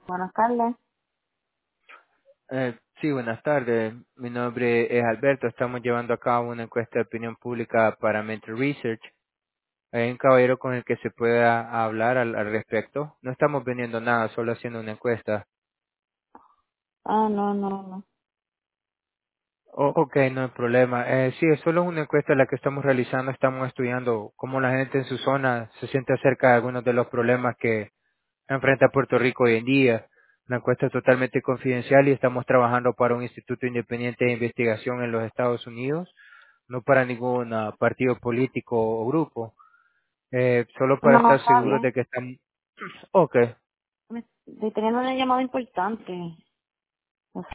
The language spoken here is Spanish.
Buenas tardes. Sí, buenas tardes. Mi nombre es Alberto. Estamos llevando a cabo una encuesta de opinión pública para Mental Research. Hay un caballero con el que se pueda hablar al respecto. No estamos vendiendo nada, solo haciendo una encuesta. Ah, no, no, no. Ok, no hay problema. Sí, es solo una encuesta la que estamos realizando. Estamos estudiando cómo la gente en su zona se siente acerca de algunos de los problemas que enfrenta Puerto Rico hoy en día. La encuesta es totalmente confidencial y estamos trabajando para un instituto independiente de investigación en los Estados Unidos, no para ningún partido político o grupo, solo para No, estar está seguros bien. de que están... Ok, Estoy teniendo una llamada importante.